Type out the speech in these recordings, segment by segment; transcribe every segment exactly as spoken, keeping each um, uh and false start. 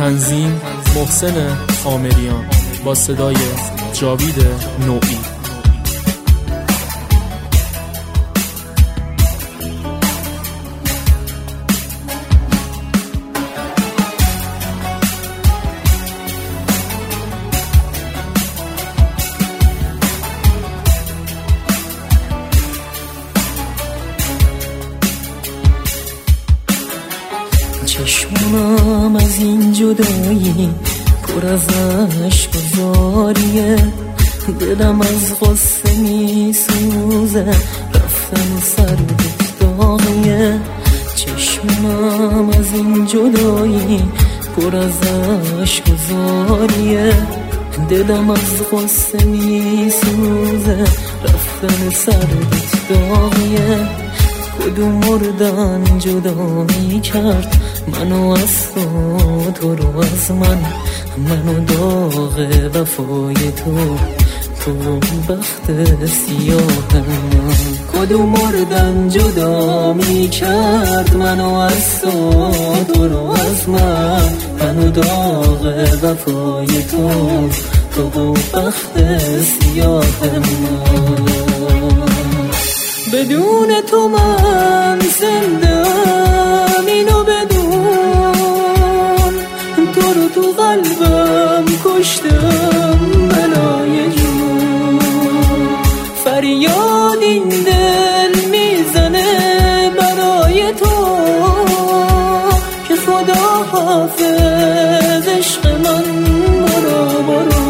تنظیم محسن خامریان با صدای جاوید نوئی. چشمم از این جدایی پر از عشق و زاریه، دلم از غصه می سوزه، رفتن سر داغیه. چشمم از این جدایی پر از عشق و زاریه، دلم از غصه می سوزه، رفتن سر داغیه. کدوم مردن جدا می کرد منو از تو، تو رو از من، منو داغ وفای تو، تو بخت سیاه من. کدوم مردن جدا می کرد منو از تو، تو رو از من، منو داغ وفای تو، تو بخت سیاه من. بدون تو من زندم، اینو بدون، تو رو تو قلبم کشتم بلای جون. فریاد این دل میزنه برای تو که خدا حافظ عشق من، برو برو.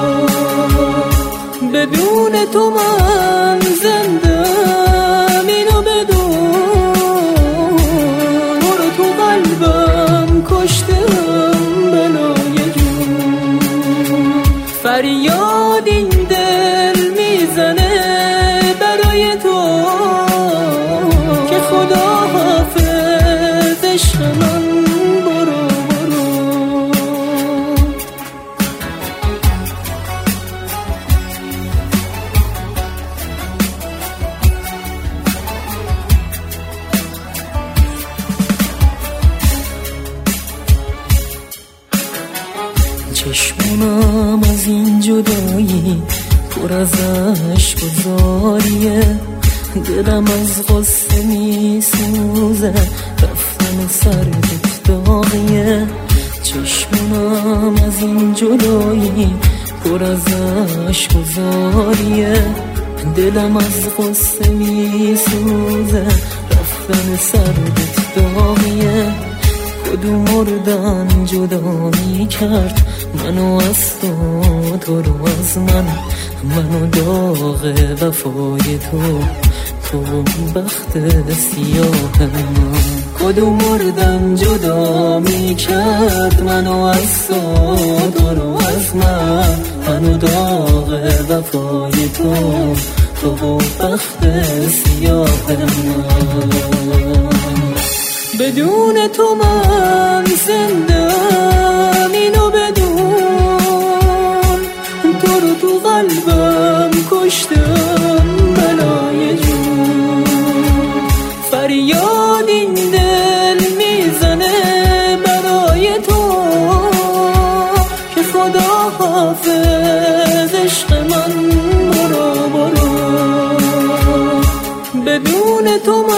بدون تو من زندم، اینو بدون، برو تو قلبم کشتم بلای جون. فریاد این دل میزنه برای تو که خدا حافظ عشق من، برو برو. چشمم از این جدایی پر از عشق و زاریه، دلم از غصه می سوزه، رفتن سر داغیه. چشمم از این جدایی پر از عشق و زاریه، دلم از غصه می سوزه، رفتن سر داغیه. کدوم مردن جدا می کرد منو از تو، تو رو از من، منو داغ وفای تو، تو بخت سیاه من. کدوم مردن جدا می کرد منو از تو، تو رو از من، منو داغ وفای تو، تو بخت سیاه من. بدون تو من زندم، اینو بدون، تو رو تو قلبم کشتم بلای جون. فریاد این دل میزنه برای تو که خدا حافظ عشق من، برو برو. بدون تو من